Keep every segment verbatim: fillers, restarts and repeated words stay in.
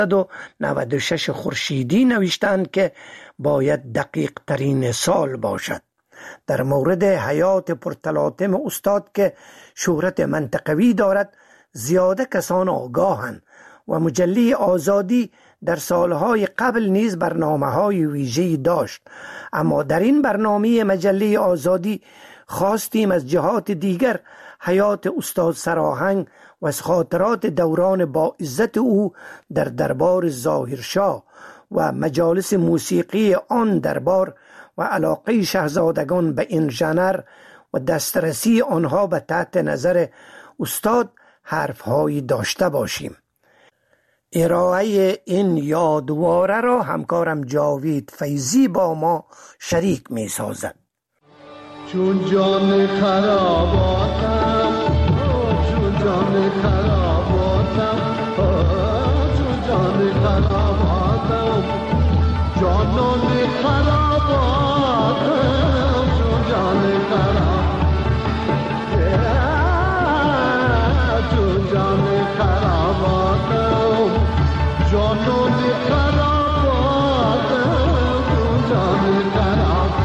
و نود و شش خورشیدی نوشتند که باید دقیق ترین سال باشد. در مورد حیات پرتلاطم استاد که شهرت منطقوی دارد زیاده کسان آگاهند و مجله آزادی در سالهای قبل نیز برنامه‌های ویژه‌ای داشت، اما در این برنامه مجله آزادی خواستیم از جهات دیگر حیات استاد سراهنگ و از خاطرات دوران با عزت او در دربار ظاهرشاه و مجالس موسیقی آن دربار و علاقه شاهزادگان به این ژانر و دسترسی آنها به تحت نظر استاد حرفهایی داشته باشیم. ارائه این یادواره را همکارم جاوید فیضی با ما شریک می سازد. چون جان خراباتم چون جان خراباتم چون جان خراباتم جانان خراباتم چون جان خراباتم چون جان خراباتم جانان خراباتم چون جان خراباتم.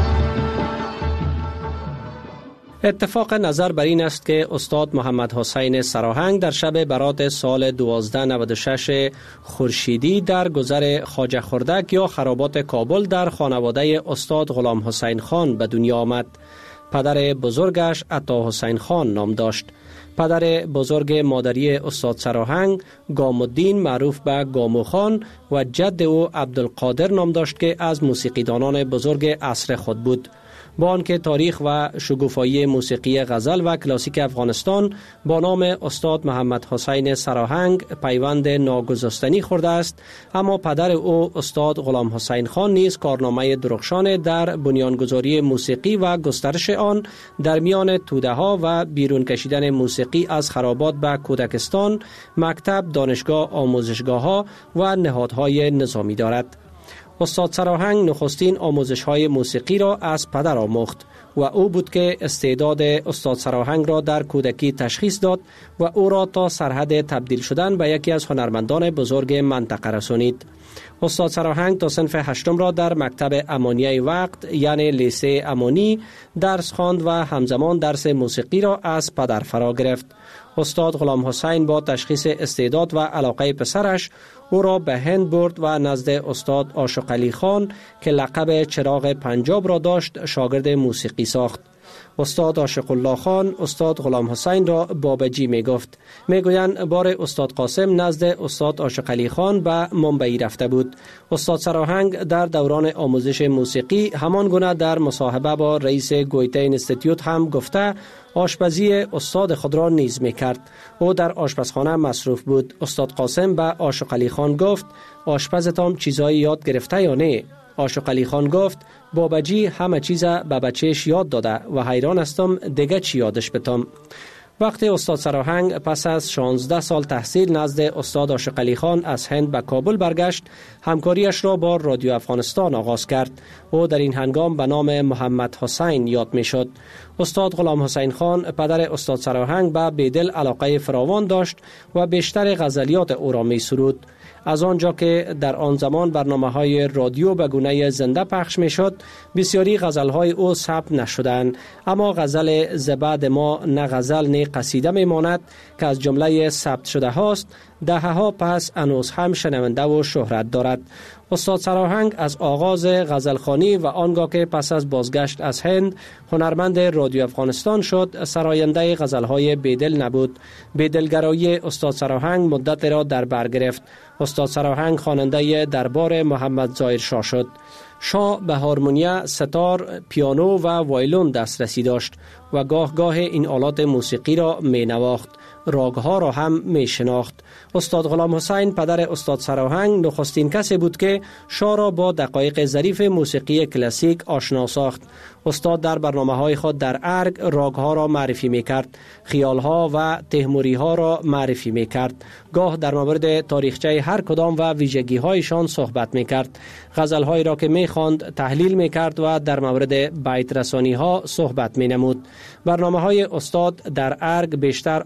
اتفاق نظر بر این است که استاد محمد حسین سراهنگ در شب برات سال دوازده نود و شش خورشیدی در گذر خواجه خردک یا خرابات کابل در خانواده استاد غلام حسین خان به دنیا آمد. پدر بزرگش عطا حسین خان نام داشت. پدر بزرگ مادری استاد سراهنگ گامالدین معروف به گامو خان و جد او عبدالقادر نام داشت که از موسیقیدانان بزرگ عصر خود بود. با آنکه تاریخ و شگوفایی موسیقی غزل و کلاسیک افغانستان با نام استاد محمد حسین سراهنگ پیوند ناگسستنی خورده است، اما پدر او استاد غلام حسین خان نیز کارنامه درخشان در بنیانگذاری موسیقی و گسترش آن در میان توده ها و بیرون کشیدن موسیقی از خرابات به کودکستان، مکتب، دانشگاه، آموزشگاه ها و نهادهای نظامی دارد. استاد سراهنگ نخستین آموزش‌های موسیقی را از پدر آموخت و او بود که استعداد استاد سراهنگ را در کودکی تشخیص داد و او را تا سرحد تبدیل شدن به یکی از هنرمندان بزرگ منطقه رسانید. استاد سراهنگ تا صنف هشتم را در مکتب امانیه وقت یعنی لیسه امانی درس خواند و همزمان درس موسیقی را از پدر فرا گرفت. استاد غلام حسین با تشخیص استعداد و علاقه پسرش او را به هند برد و نزد استاد عاشق علی خان که لقب چراغ پنجاب را داشت شاگرد موسیقی ساخت. استاد عاشق الله خان استاد غلام حسین را بابجی می گفت. می گویند بار استاد قاسم نزد استاد عاشق علی خان به ممبئی رفته بود. استاد سراهنگ در دوران آموزش موسیقی همان گونه در مصاحبه با رئیس گویته اینستیتیوت هم گفته آشپزی استاد خود را نیز می کرد. او در آشپزخانه مصروف بود. استاد قاسم به عاشق علی خان گفت آشپزتان چیزایی یاد گرفته یا نه؟ عاشق علی خان گفت بابجی همه چیز به بچهش یاد داده و حیران هستم دیگه چی یادش بتم. وقتی استاد سراهنگ پس از شانزده سال تحصیل نزد استاد عاشق علی خان از هند به کابل برگشت، همکاریش را با رادیو افغانستان آغاز کرد. او در این هنگام به نام محمد حسین یاد می شد. استاد غلام حسین خان پدر استاد سراهنگ به بیدل علاقه فراوان داشت و بیشتر غزلیات او را می سرود. از آنجا که در آن زمان برنامه‌های رادیو به گونه زنده پخش می‌شد، بسیاری غزل‌های او ثبت نشدند، اما غزل زبد ما نه غزل نه قصیده می‌ماند که از جمله ثبت شده هاست، دهه‌ها پس هنوز هم شنونده و شهرت دارد. استاد سراهنگ از آغاز غزلخوانی و آنگاه که پس از بازگشت از هند هنرمند رادیو افغانستان شد، سراینده غزل‌های بیدل نبود. بیدلگرایی استاد سراهنگ مدت را در بر گرفت. استاد سراهنگ خواننده دربار محمد ظاهر شاه شد. شاه به هارمونیه، ستار، پیانو و وایلون دسترسی داشت و گاه گاه این آلات موسیقی را می نواخت. راگها را هم می شناخت. استاد غلام حسین پدر استاد سراهنگ نخستین کسی بود که شاه را با دقایق ظریف موسیقی کلاسیک آشنا ساخت. استاد در برنامه‌های خود در ارگ راگها را معرفی می‌کرد، خیال‌ها و تیموری‌ها را معرفی می‌کرد. گاه در مورد تاریخچه هر کدام و ویژگی‌هایشان صحبت می‌کرد. غزل‌هایی را که می‌خواند تحلیل می‌کرد و در مورد بیت رسانی‌ها صحبت می‌نمود. برنامه‌های استاد در ارگ بیشتر آموزنده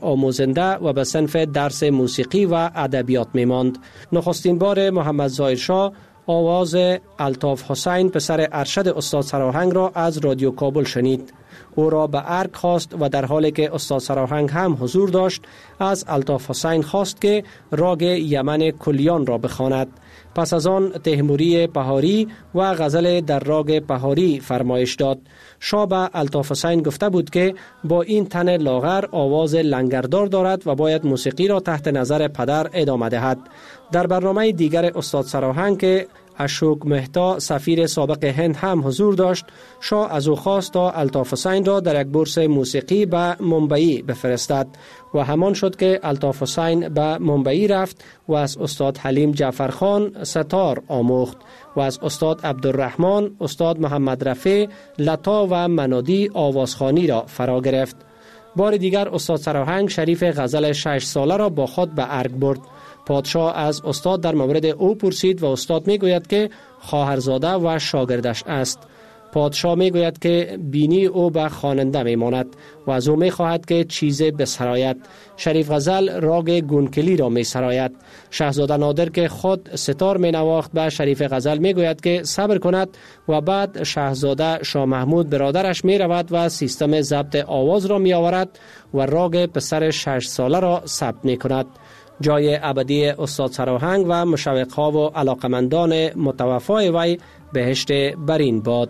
آینده و به صنف درس موسیقی و ادبیات می‌ماند. نخستین بار محمد ظاهرشاه آواز الطاف حسین پسر ارشد استاد سراهنگ را از رادیو کابل شنید. او را به ارگ خواست و در حالی که استاد سراهنگ هم حضور داشت از الطاف حسین خواست که راگ یمن کلیان را بخواند. پس از آن تیموری بهاری و غزل در راگ بهاری فرمایش داد. شاه به الطاف حسین گفته بود که با این تن لاغر آواز لنگردار دارد و باید موسیقی را تحت نظر پدر ادامه دهد. در برنامه دیگر استاد سراهنگ که اشوک مهتا سفیر سابق هند هم حضور داشت، شاه از او خواست تا الطاف حسین را در یک بورس موسیقی به ممبئی بفرستد و همان شد که الطاف حسین به ممبئی رفت و از استاد حلیم جعفرخان ستار آموخت و از استاد عبدالرحمن، استاد محمد رفیع، لتا و منادی آوازخوانی را فرا گرفت. بار دیگر استاد سراهنگ شریف غزل شش ساله را با خود به ارگ برد. پادشاه از استاد در مورد او پرسید و استاد می گوید که خواهرزاده و شاگردش است. پادشاه می گوید که بینی او به خواننده می ماند و از او می خواهد که چیزی بسراید. شریف غزل راگ گونکلی را می سراید. شاهزاده نادر که خود ستار می نواخت به شریف غزل می گوید که صبر کند و بعد شاهزاده شاه محمود برادرش می رود و سیستم ضبط آواز را می آورد و راگ پسر شش ساله را ثبت می کند. جای ابدی استاد سراهنگ و مشوق‌ها و علاقمندان متوفای وی بهشت برین باد.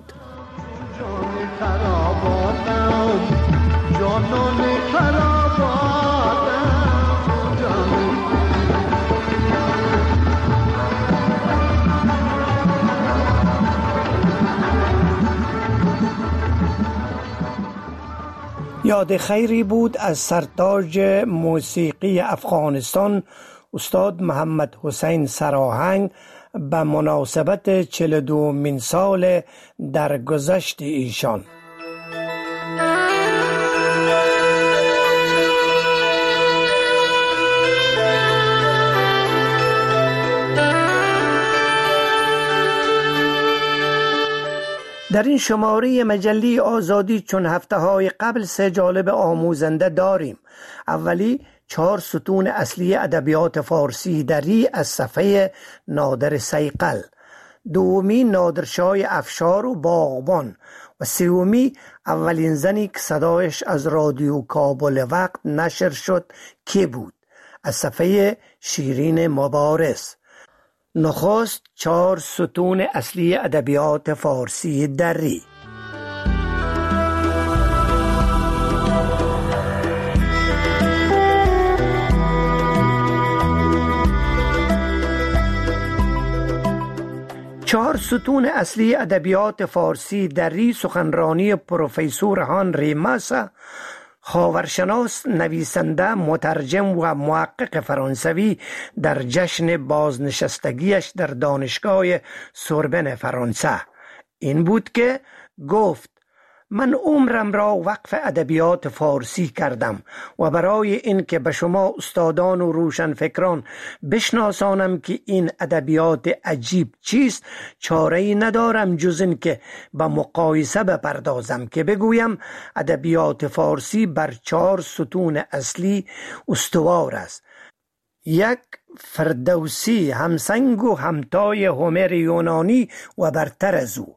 یاد خیری بود از سرتاج موسیقی افغانستان استاد محمد حسین سراهنگ به مناسبت چهل و دومین سال درگذشت ایشان. در این شماره مجله آزادی چون هفته های قبل سه جالب آموزنده داریم. اولی چهار ستون اصلی ادبیات فارسی دری از صفحه نادر صیقل، دومی نادرشاه افشار و باغبان و سومی اولین زنی که صدایش از رادیو کابل وقت نشر شد که بود از صفحه شیرین مبارز. نخست چهار ستون اصلی ادبیات فارسی دری. چهار ستون اصلی ادبیات فارسی دری سخنرانی پروفسور هانری ماسا، خاورشناس، نویسنده، مترجم و محقق فرانسوی در جشن بازنشستگیش در دانشگاه سوربن فرانسه. این بود که گفت: من عمرم را وقف ادبیات فارسی کردم و برای این که به شما استادان و روشنفکران بشناسانم که این ادبیات عجیب چیست، چاره‌ای ندارم جز این که به مقایسه بپردازم که بگویم ادبیات فارسی بر چهار ستون اصلی استوار است. یک، فردوسی، همسنگ و همتای هومر یونانی و برتر از او.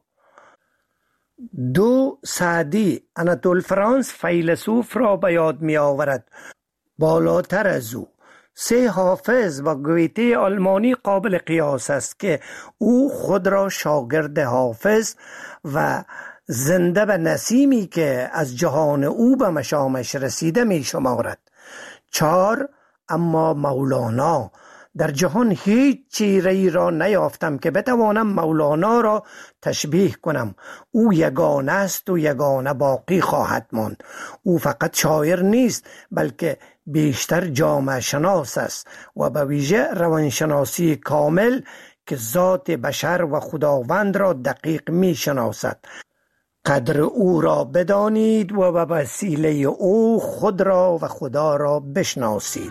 دو، سعدی، آناتول فرانس فیلسوف را به یاد می آورد، بالاتر از او. سه، حافظ و گویته آلمانی قابل قیاس است که او خود را شاگرد حافظ و زنده به نسیمی که از جهان او به مشامش رسیده می شمارد. چهار، اما مولانا، در جهان هیچ چیزی را نیافتم که بتوانم مولانا را تشبیه کنم. او یگانه است و یگانه باقی خواهد ماند. او فقط شاعر نیست بلکه بیشتر جامعه شناس است و به ویژه روانشناسی کامل که ذات بشر و خداوند را دقیق می شناسد. قدر او را بدانید و به وسیله او خود را و خدا را بشناسید.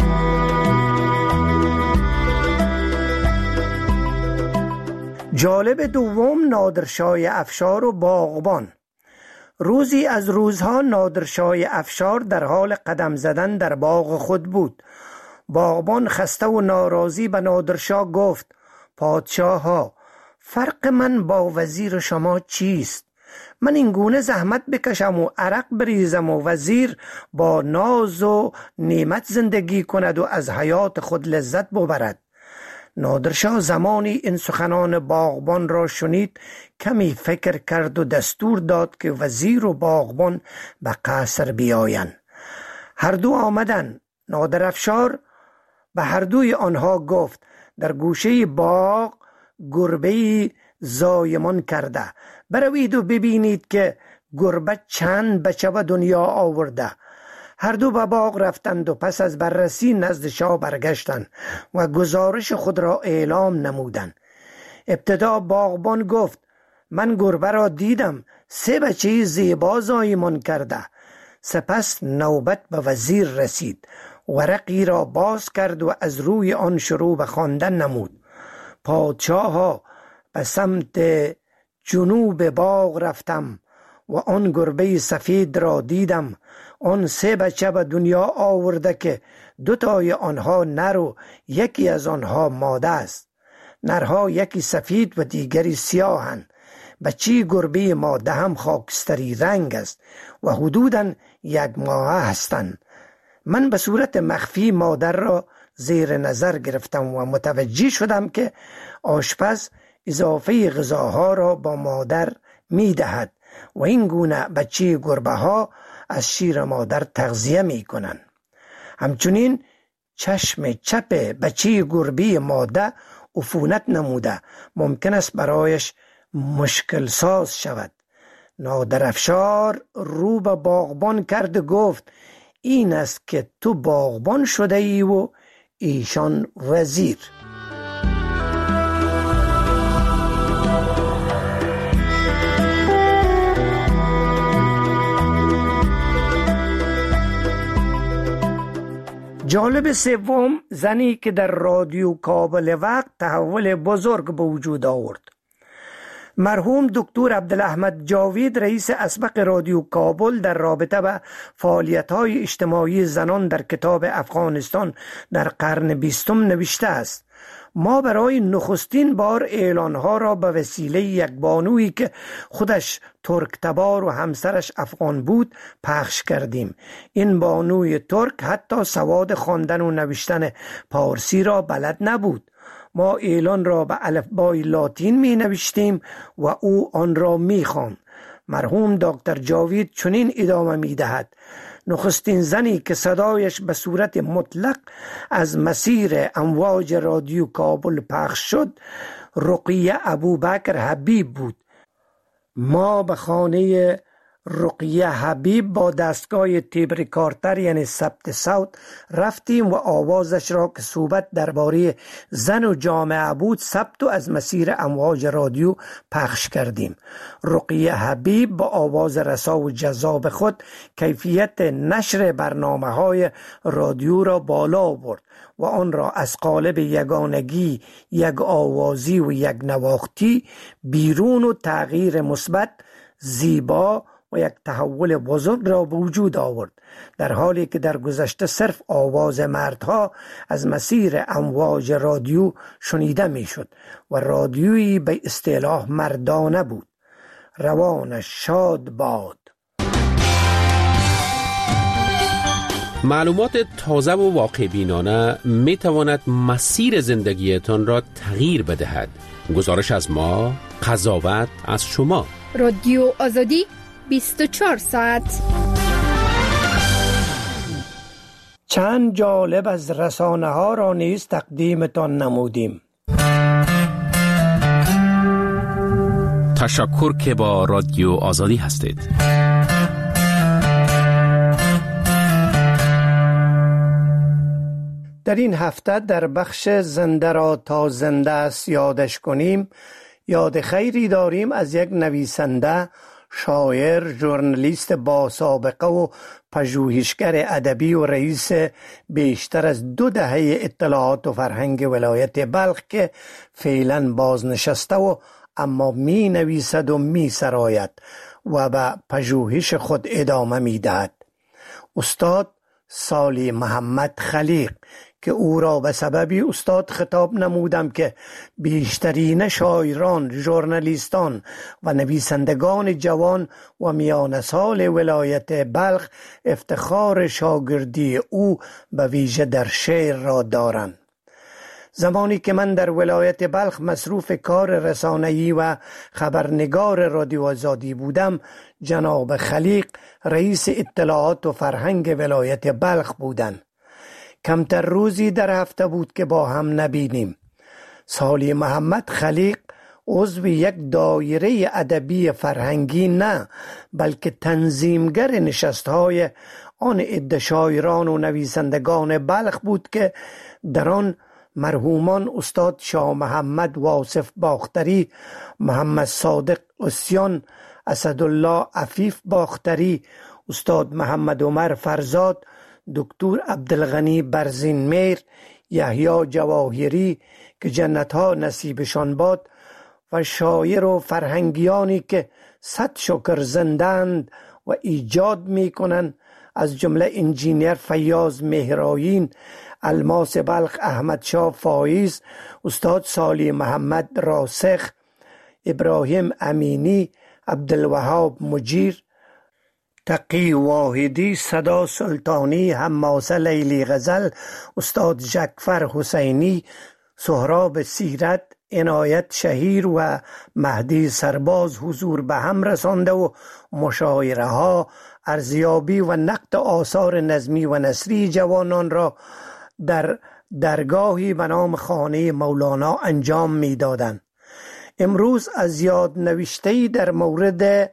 جالب جالب دوم نادرشاه افشار و باغبان. روزی از روزها نادرشاه افشار در حال قدم زدن در باغ خود بود. باغبان خسته و ناراضی به نادرشاه گفت: پادشاه ها، فرق من با وزیر شما چیست؟ من این گونه زحمت بکشم و عرق بریزم و وزیر با ناز و نعمت زندگی کند و از حیات خود لذت ببرد. نادرشاه زمانی این سخنان باغبان را شنید، کمی فکر کرد و دستور داد که وزیر و باغبان به قصر بیایند. هر دو آمدند. نادرافشار به هر دوی آنها گفت: در گوشه باغ گربه‌ای زایمان کرده، بروید و ببینید که گربه چند بچه به دنیا آورده. هر دو به باغ رفتند و پس از بررسی نزد شاه برگشتند و گزارش خود را اعلام نمودند. ابتدا باغبان گفت: من گربه را دیدم، سه بچه زیبا زایمان کرده. سپس نوبت به وزیر رسید. ورقی را باز کرد و از روی آن شروع به خواندن نمود: پادشاه ها، به سمت جنوب باغ رفتم و آن گربه سفید را دیدم. آن سه بچه به دنیا آورده که دو تای آنها نر و یکی از آنها ماده است. نرها یکی سفید و دیگری سیاهند. بچه گربه ماده هم خاکستری رنگ است و حدوداً یک ماه هستند. من به صورت مخفی مادر را زیر نظر گرفتم و متوجه شدم که آشپز اضافه غذاها را با مادر می دهد و این گونه بچه گربه ها از شیر مادر تغذیه می کنند. همچنین چشم چپ بچه گربه ماده عفونت نموده، ممکن است برایش مشکل ساز شود. نادرافشار رو به باغبان کرد و گفت: این است که تو باغبان شده ای و ایشان وزیر. جالب سوم، زنی که در رادیو کابل وقت تحول بزرگ به وجود آورد. مرحوم دکتر عبدالاحمد جاوید، رئیس اسبق رادیو کابل، در رابطه با فعالیت‌های اجتماعی زنان در کتاب افغانستان در قرن بیستم نوشته است: ما برای نخستین بار اعلانها را به وسیله یک بانویی که خودش ترک تبار و همسرش افغان بود پخش کردیم. این بانوی ترک حتی سواد خواندن و نوشتن پارسی را بلد نبود. ما اعلان را به الفبای لاتین می نوشتیم و او آن را می خواند. مرحوم دکتر جاوید چنین ادامه می دهد: نخستین زنی که صدایش به صورت مطلق از مسیر امواج رادیو کابل پخش شد رقیه ابوبکر حبیب بود. ما به خانه رقیه حبیب با دستگاه تیپ ریکاردر یعنی ثبت صوت رفتیم و آوازش را که صحبت درباره زن و جامعه بود ثبت و از مسیر امواج رادیو پخش کردیم. رقیه حبیب با آواز رسا و جذاب خود کیفیت نشر برنامه های رادیو را بالا برد و آن را از قالب یگانگی، یک آوازی و یک نواختی بیرون و تغییر مثبت، زیبا و یک تحول بزرگ را به وجود آورد، در حالی که در گذشته صرف آواز مردها از مسیر امواج رادیو شنیده می شد و رادیویی به اصطلاح مردانه بود. روانش شاد باد. معلومات تازه و واقع بینانه می تواند مسیر زندگیتان را تغییر بدهد. گزارش از ما، قضاوت از شما. رادیو آزادی بیست و چهار ساعت. چند جالب از رسانه ها را نیز تقدیمتان نمودیم. تشکر که با رادیو آزادی هستید. در این هفته در بخش زنده را تا زنده است یادش کنیم یاد خیری داریم از یک نویسنده، شاعر، ژورنالیست با سابقه و پژوهشگر ادبی و رئیس بیشتر از دو دهه اطلاعات و فرهنگ ولایت بلخ که فعلا بازنشسته و اما می نویسد و می سراید و به پژوهش خود ادامه می دهد. استاد صالح محمد خلیق که او را به سببی استاد خطاب نمودم که بیشترین شاعران، ژورنالیستان و نویسندگان جوان و میان سال ولایت بلخ افتخار شاگردی او به ویژه در شعر را دارند. زمانی که من در ولایت بلخ مصروف کار رسانه‌ای و خبرنگار رادیو آزادی بودم، جناب خلیق رئیس اطلاعات و فرهنگ ولایت بلخ بودند. کمتر روزی در هفته بود که با هم نبینیم. صالح محمد خلیق عضو یک دایره ادبی فرهنگی نه، بلکه تنظیمگر نشست‌های آن عده شاعران و نویسندگان بلخ بود که در آن مرحومان استاد شاه محمد واصف باختری، محمد صادق عصیان، اسدالله عفیف باختری، استاد محمد عمر فرزاد، دکتر عبدالغنی برزینمیر، یحیی جواهری که جنتها نصیبشان باد و شاعر و فرهنگیانی که صد شکر زندند و ایجاد می کنند، از جمله انجینیر فیاض مهرآیین، الماس بلخ احمد شاه فایز، استاد صالح محمد راسخ، ابراهیم امینی، عبدالوهاب مجیر، تقی واحدی، صدا سلطانی، حماسه لیلی غزل، استاد جعفر حسینی، سهراب سیرت، عنایت شهیر و مهدی سرباز حضور به هم رسانده و مشاعره ها، ارزیابی و نقد آثار نظمی و نثری جوانان را در درگاهی به نام خانه مولانا انجام می دادند. امروز از یاد نوشته‌ای در مورد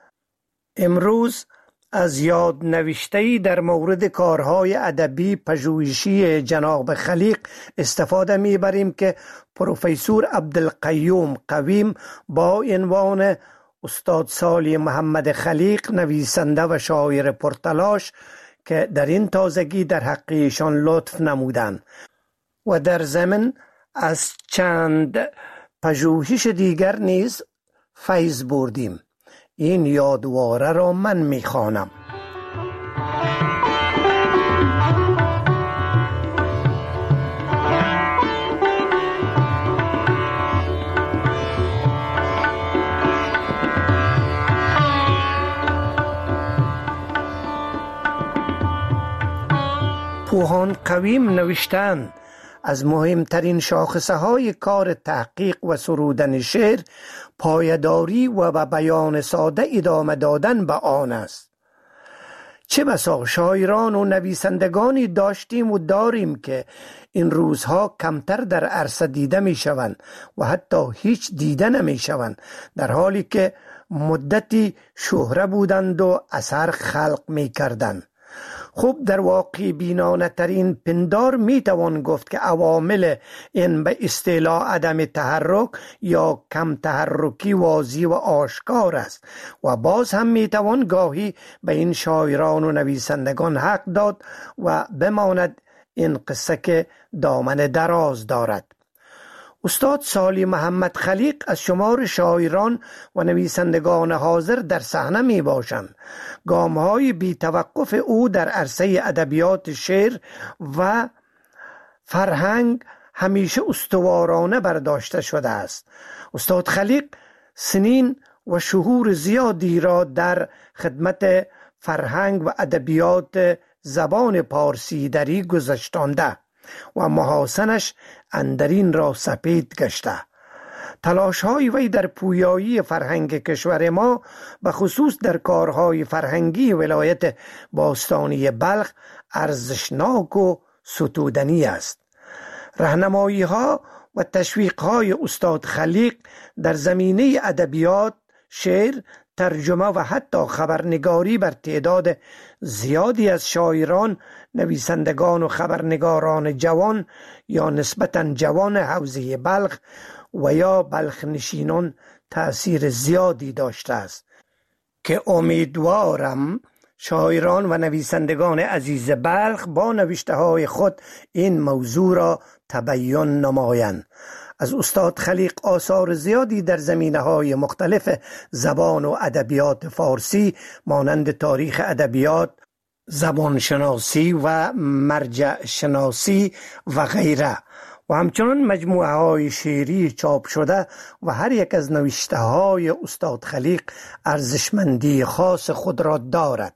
امروز از یاد نوشته‌ای در مورد کارهای ادبی پژوهشی جناب خلیق استفاده می‌بریم که پروفسور عبدالقیوم قویم با عنوان استاد صالح محمد خلیق، نویسنده و شاعر پرتلاش، که در این تازگی در حق ایشان لطف نمودند و در ضمن از چند پژوهش دیگر نیز فیض بردیم. این یادواره را من میخوانم. پوهان قویم نوشتند از مهمترین شاخصه های کار تحقیق و سرودن شعر پایداری و به بیان ساده ادامه دادن به آن است. چه بسا شاعران و نویسندگانی داشتیم و داریم که این روزها کمتر در عرصه دیده می شوند و حتی هیچ دیده نمی شوند، در حالی که مدتی شهره بودند و اثر خلق می کردند. خوب در واقع بینانه ترین پندار می توان گفت که عوامل این به اصطلاح عدم تحرک یا کم تحرکی واضح و آشکار است و باز هم می توان گاهی به این شاعران و نویسندگان حق داد و بماند این قصه که دامن دراز دارد. استاد صالح محمد خلیق از شمار شاعران و نویسندگان حاضر در صحنه می باشند. گام‌های بی توقف او در عرصه ادبیات شعر و فرهنگ همیشه استوارانه برداشته شده است. استاد خلیق سنین و شهور زیادی را در خدمت فرهنگ و ادبیات زبان پارسی دری گذشتانده و محاسنش اندرین را سپید گشته. تلاش‌های وی در پویایی فرهنگ کشور ما به خصوص در کارهای فرهنگی ولایت باستانی بلخ ارزشناک و ستودنی است. راهنمایی‌ها و تشویق‌های استاد خلیق در زمینه ادبیات، شعر، ترجمه و حتی خبرنگاری بر تعداد زیادی از شاعران، نویسندگان و خبرنگاران جوان یا نسبتاً جوان حوزه بلخ و یا بلخ نشینان تأثیر زیادی داشته است که امیدوارم شاعران و نویسندگان عزیز بلخ با نوشته های خود این موضوع را تبیین نمایند. از استاد خلیق آثار زیادی در زمینه‌های مختلف زبان و ادبیات فارسی مانند تاریخ ادبیات، زبان شناسی و مرجع شناسی و غیره و همچنان مجموعه های شعری چاپ شده و هر یک از نوشته های استاد خلیق ارزشمندی خاص خود را دارد.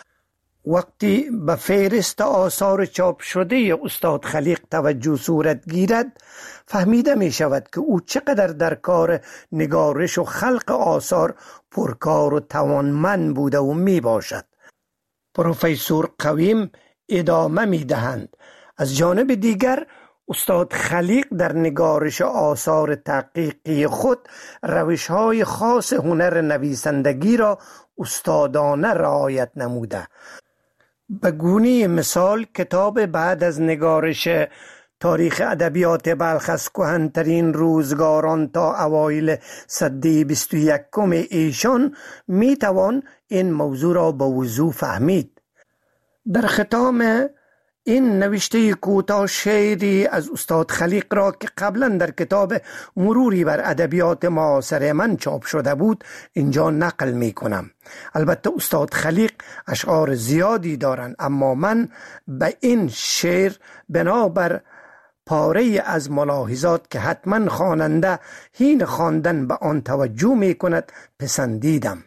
وقتی به فهرست آثار چاپ شده استاد خلیق توجه صورت گیرد، فهمیده می شود که او چقدر در کار نگارش و خلق آثار پرکار و توانمند بوده و می باشد. پروفسور قویم ادامه می دهند: از جانب دیگر استاد خلیق در نگارش آثار تحقیقی خود روش‌های خاص هنر نویسندگی را استادانه رعایت نموده. به گونه مثال کتاب بعد از نگارش تاریخ ادبیات بلخ از کهن‌ترین روزگاران تا اوایل سده بیست و یکم ایشان می توان این موضوع را به وضوح فهمید. در ختام این نوشته کوتاه شعری از استاد خلیق را که قبلا در کتاب مروری بر ادبیات معاصر من چاپ شده بود اینجا نقل می کنم. البته استاد خلیق اشعار زیادی دارند، اما من به این شعر بنابر پاره از ملاحظات که حتما خواننده حین خواندن به آن توجه می کند پسندیدم.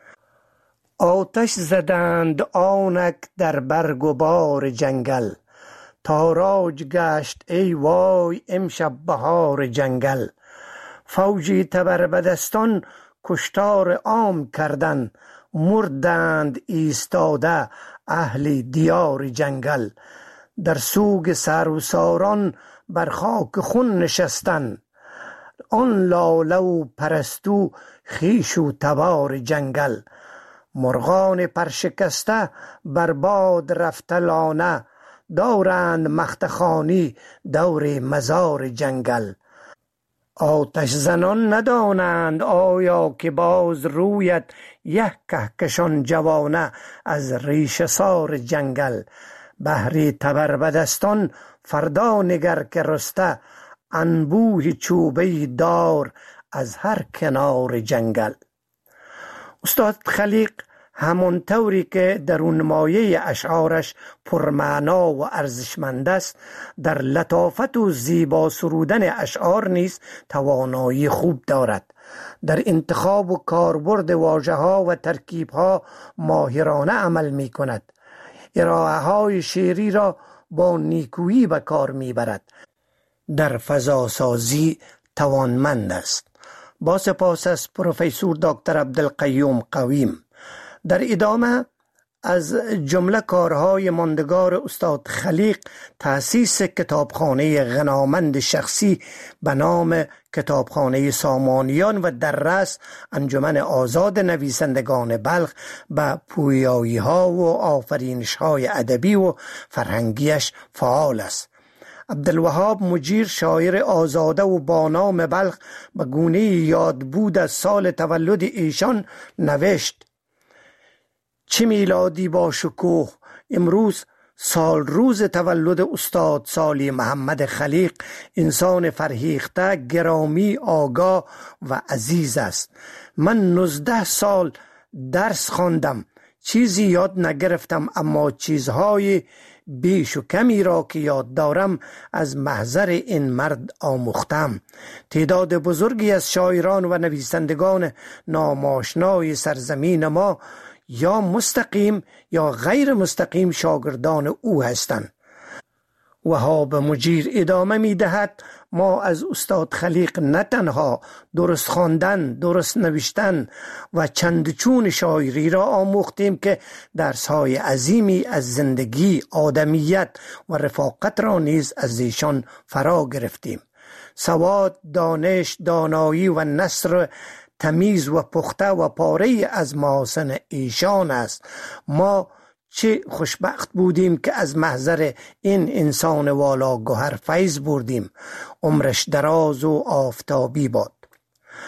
آتش زدند آنک در برگ و بار جنگل، تاراج گشت ای وای امشب بهار جنگل. فوجی تبربدستان کشتار عام کردن، مردند ایستاده اهل دیار جنگل. در سوگ سروساران بر خاک خون نشستن، آن لاله و پرستو خیش و تبار جنگل. مرغان پرشکسته بر باد رفته لانه، دارند مختخانی دور مزار جنگل. آتش زنان ندانند آیا که باز رویت، یک کهکشان جوانه از ریشه سار جنگل. بهری تبربدستان فردا نگر که رسته، انبوه چوبه دار از هر کنار جنگل. استاد خلیق همانطوری که در اون مایه اشعارش پرمعنا و ارزشمند است، در لطافت و زیبا سرودن اشعار نیز توانایی خوب دارد. در انتخاب و کاربرد واژه‌ها و ترکیب‌ها ماهرانه عمل می کند. ارائه های شعری را با نیکویی به کار می برد. در فضا سازی توانمند است. با سپاس از پروفسور دکتر عبدالقیوم قویم. در ادامه از جمله کارهای ماندگار استاد خلیق تأسیس کتابخانه غنامند شخصی به نام کتابخانه سامانیان و در رأس انجمن آزاد نویسندگان بلخ به پویایی ها و آفرینش های ادبی و فرهنگیش فعال است. عبدالوهاب مجیر شاعر آزاده و با نام بلخ به گونه یاد بود از سال تولد ایشان نوشت: چه میلادی با شکوه، امروز سال روز تولد استاد سالی محمد خلیق. انسان فرهیخته، گرامی، آگاه و عزیز است. من نوزده سال درس خواندم، چیزی یاد نگرفتم، اما چیزهای بیش و کمی را که یاد دارم از محضر این مرد آموختم. تعداد بزرگی از شاعران و نویسندگان ناماشنای سرزمین ما یا مستقیم یا غیر مستقیم شاگردان او هستند. وهاب مجیر ادامه می دهد: ما از استاد خلیق نه تنها درست خواندن، درست نوشتن و چندچون شاعری را آموختیم که درس‌های عظیمی از زندگی، آدمیت و رفاقت را نیز از ایشان فرا گرفتیم. سواد، دانش، دانایی و نثر تمیز و پخته و پاره از محاسن ایشان است. ما چه خوشبخت بودیم که از محضر این انسان والا گوهر فیض بردیم. عمرش دراز و آفتابی باد.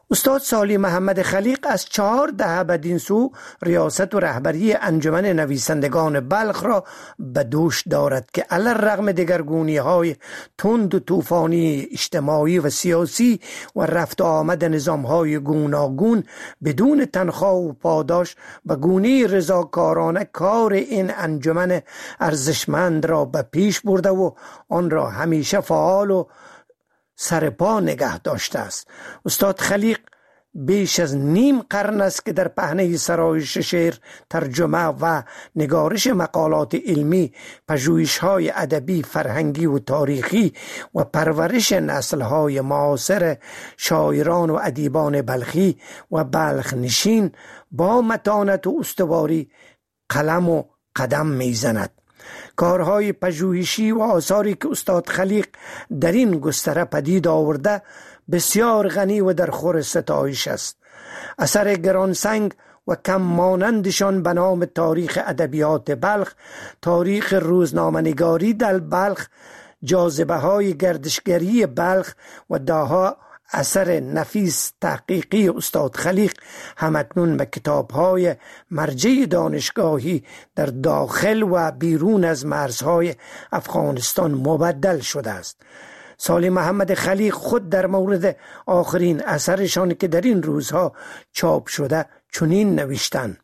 استاد صالح محمد خلیق از چهار دهه بدین سو ریاست و رهبری انجمن نویسندگان بلخ را به دوش دارد که علی الرغم دگرگونی های تند و طوفانی اجتماعی و سیاسی و رفت و آمد نظام های گوناگون بدون تنخواه و پاداش به گونه رضاکارانه کار این انجمن ارزشمند را به پیش برده و آن را همیشه فعال و سرپا نگه داشته است. استاد خلیق بیش از نیم قرن است که در پهنه سرایش شعر، ترجمه و نگارش مقالات علمی، پژوهش‌های ادبی، فرهنگی و تاریخی و پرورش نسل‌های معاصر شاعران و ادیبان بلخی و بلخ نشین با متانت و استواری قلم و قدم میزند. کارهای پژوهشی و آثاری که استاد خلیق در این گستره پدید آورده بسیار غنی و در خور ستایش است. اثر گرانسنگ و کم مانندشان به نام تاریخ ادبیات بلخ، تاریخ روزنامه‌نگاری در بلخ، جاذبه های گردشگری بلخ و داها اثر نفیس تحقیقی استاد خلیق همکنون به کتاب‌های مرجع دانشگاهی در داخل و بیرون از مرزهای افغانستان مبدل شده است. صالح محمد خلیق خود در مورد آخرین اثرشان که در این روزها چاپ شده چنین نوشتند: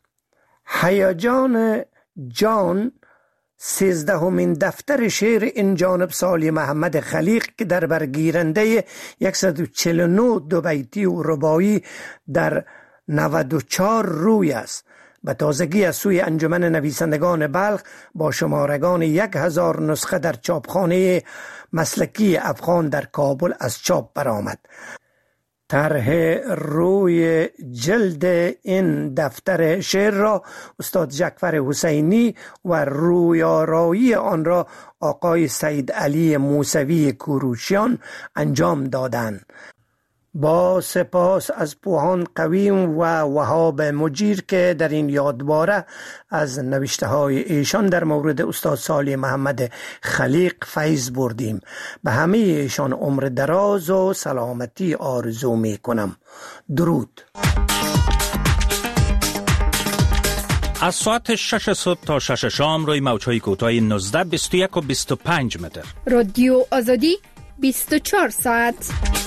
هیجان جان سیزدهمین دفتر شعر این جانب صالح محمد خلیق که در برگیرنده صد و چهل و نه دو بیتی و رباعی در نود و چهار روی است. به تازگی از سوی انجمن نویسندگان بلخ با شمارگان یک هزار نسخه در چاپخانه مسلکی افغان در کابل از چاپ برآمد. طرح روی جلد این دفتر شعر را استاد جعفر حسینی و رویارایی آن را آقای سید علی موسوی کوروشیان انجام دادند. با سپاس از پوهان قویم و وهاب مجیر که در این یادباره از نوشته های ایشان در مورد استاد صالح محمد خلیق فیض بردیم. به همه ایشان عمر دراز و سلامتی آرزو می کنم. درود. از ساعت شش صبح تا شش شام روی موج‌های کوتاه نوزده، بیست و یک و بیست و پنج متر. رادیو آزادی بیست و چهار ساعت.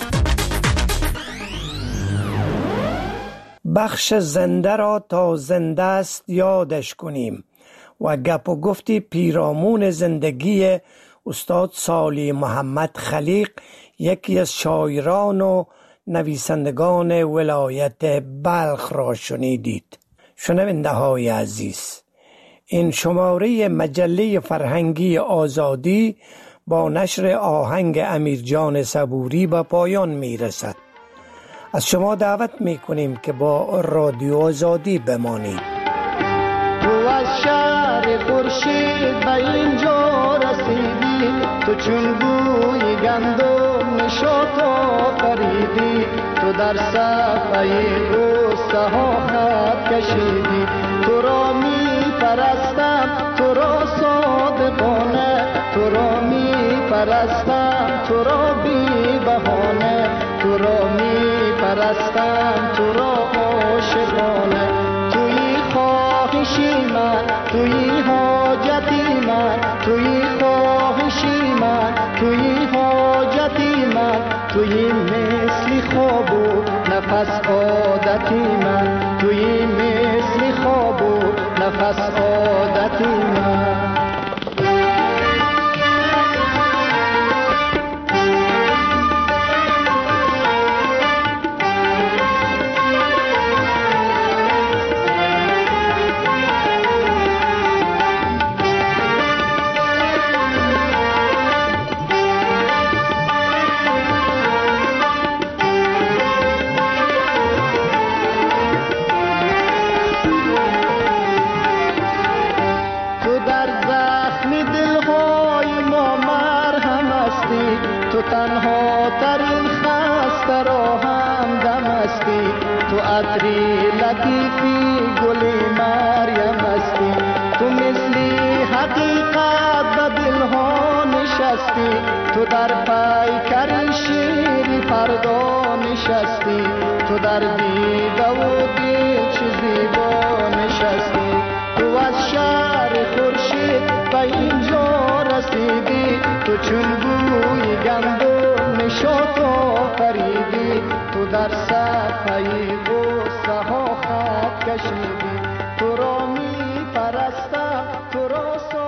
بخش زنده را تا زنده است یادش کنیم و گپ و گفتی پیرامون زندگی استاد صالح محمد خلیق، یکی از شاعران و نویسندگان ولایت بلخ را شنیدید. شنونده های عزیز، این شماره مجله فرهنگی آزادی با نشر آهنگ امیرجان صبوری به پایان می رسد. از شما دعوت می کنیم که با رادیو آزادی بمانید. تو از شهر خورشید به اینجا رسیدی، تو چون بوی گندم نشاط آفریدی، تو در صفحه غصه ها خط کشیدی. تو را می پرستم تو را صادقانه، تو را می پرستم تو را بی بهانه، تو را می پرستم تو را عاشقانه. توی خواهشی من، توی حاجتی من، توی خواهشی من، توی حاجتی من، توی مثل خواب و نفس عادتی من، توی مثل خواب و نفس عادتی من. تو تنها ترین خسته را هم دم استی، تو عطری لطیفی گلی مریم استی، تو مثلی حقیقت به دلها نشستی، تو در پیکر شیری فردا نشستی، تو در هر دیده و دل چه زیبا نشستی. تو از شهر خورشید به اینجا رسیدی، تو چون بوی گندم نشاط آفریدی، تو در صفحه غصه ها خط کشیدی.